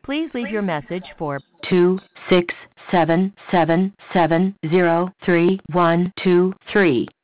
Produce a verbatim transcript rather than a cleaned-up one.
Please leave your message for two six seven seven seven zero three one two three.